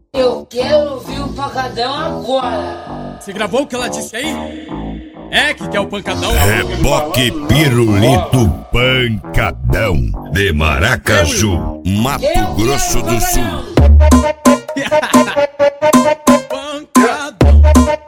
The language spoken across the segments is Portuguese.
Eu quero ouvir o pancadão agora. Você gravou o que ela disse aí? É que quer o pancadão? Reboque Pirulito Pancadão de Maracaju, Mato Grosso do Sul. Pancadão.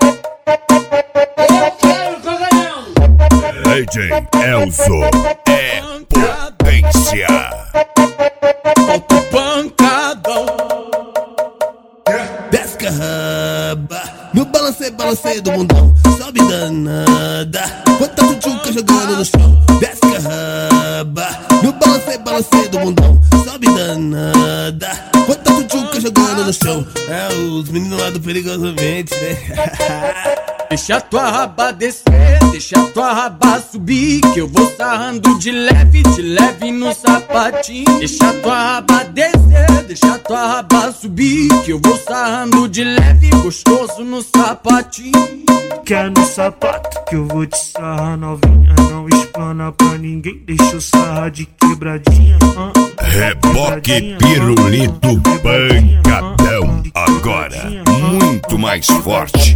Eu quero pancadão. AJ Elzo é potência. Solta o pancadão. Desce a raba no balanceio do mundão. Sobe danada, quanta tchutchuca jogando no chão. Desce a raba no balanceio do mundão. Sobe danada, quanta tchutchuca jogando no chão. É os meninos lá do Perigosamente, né? Deixa tua raba descer, deixa tua raba subir, que eu vou sarrando de leve no sapatinho. Deixa tua raba descer, deixa tua raba subir, que eu vou sarrando de leve, gostoso no sapatinho. Quer no sapato que eu vou te sarrar novinha. Não explana pra ninguém, deixa eu sarrar de quebradinha. Reboque Pirulito Pancadão, agora muito mais forte.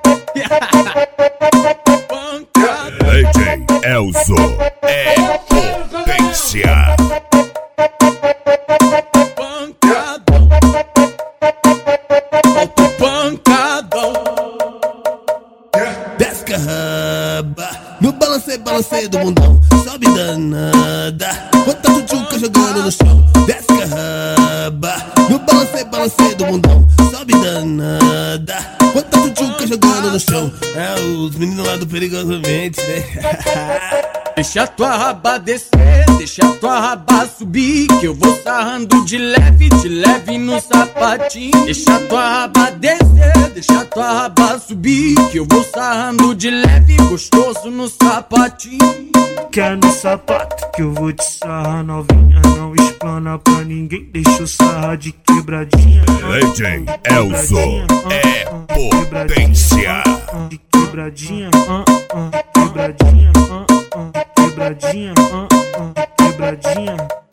AJ Elzo é potência. Pancadão. Solta o pancadão. Desce a raba no balanceio do mundão. Sobe danada, quanta tchutchuca jogando no chão. Desce a raba no balanceio do mundão. Sobe danada, quanta tchutchuca jogando no chão. É os meninos lá do Perigosamente, né? Deixa tua raba descer, deixa tua raba subir, que eu vou sarrando de leve no sapatinho. Deixa tua raba descer, deixa tua raba subir, que eu vou sarrando de leve, gostoso no sapatinho. Quer no sapato que eu vou te sarrar novinha. Não explana pra ninguém, deixa eu sarrar de quebradinha. AJ Elzo é potência. De quebradinha, quebradinha, quebradinha, quebradinha.